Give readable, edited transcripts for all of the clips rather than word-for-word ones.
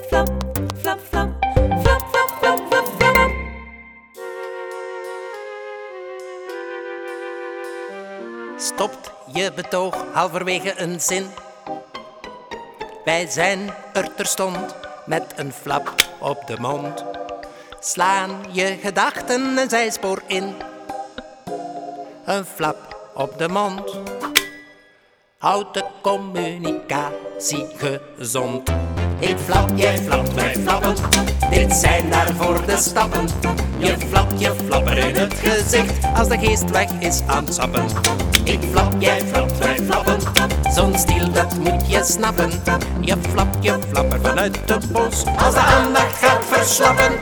flap, flap, flap, flap, flap, flap, flap, flap. Stopt je betoog halverwege een zin. Wij zijn er terstond met een flap op de mond. Slaan je gedachten een zijspoor in. Een flap op de mond. Houd de communicatie gezond. Ik flap, jij flapt, wij flappen. Dit zijn daarvoor de stappen. Je flapper in het gezicht als de geest weg is aan het sappen. Ik flap, jij flapt, wij flappen. Zo'n stil, dat moet je snappen. Je flapper vanuit de pols als de aandacht gaat verslappen.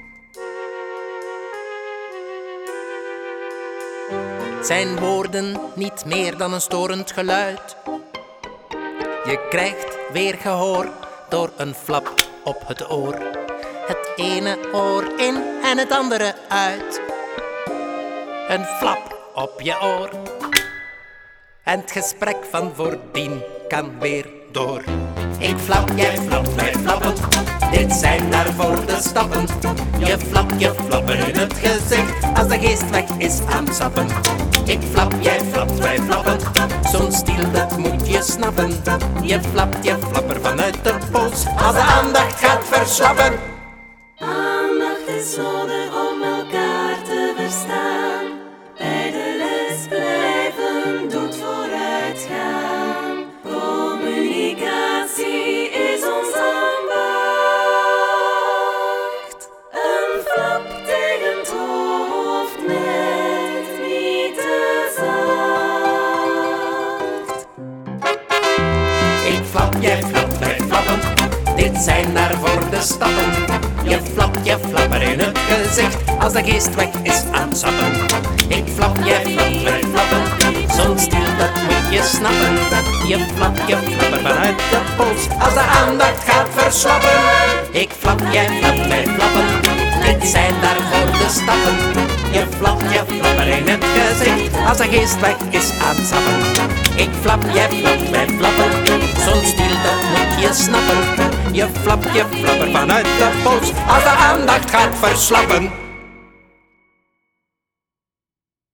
Zijn woorden niet meer dan een storend geluid. Je krijgt weer gehoor door een flap op het oor. Het ene oor in en het andere uit. Een flap op je oor. En het gesprek van voordien kan weer door. Ik flap, jij flapt, wij flappen. Dit zijn daarvoor de stappen. Je flapper in het gezicht als de geest weg is aan het sappen. Ik flap, jij flapt, wij flappen. Zo'n stil, dat moet je snappen. Je flapper vanuit de pols als de aandacht gaat verslappen. Aandacht is nodig om elkaar te verstaan. Bij de les blijven doet vooruitgaan. Communicatie is ons ambacht. Een flap tegen het hoofd met niet te zacht. Ik flap, jij flapt, wij flappen. Dit zijn daarvoor de stappen. Je flapper in het gezicht als de geest weg is aan het sappen. Ik flap, jij flapt, wij flappen. Zo'n stil, dat moet je snappen. Je flapper vanuit de pols als de aandacht gaat verslappen. Ik flap, jij flapt, wij flappen. Dit zijn daarvoor de stappen. Je flapper in het gezicht als de geest weg is aan het sappen. Ik flap, jij flapt, wij flappen. Zo'n stil, dat moet je snappen. Je flapper vanuit de pols als de aandacht gaat verslappen.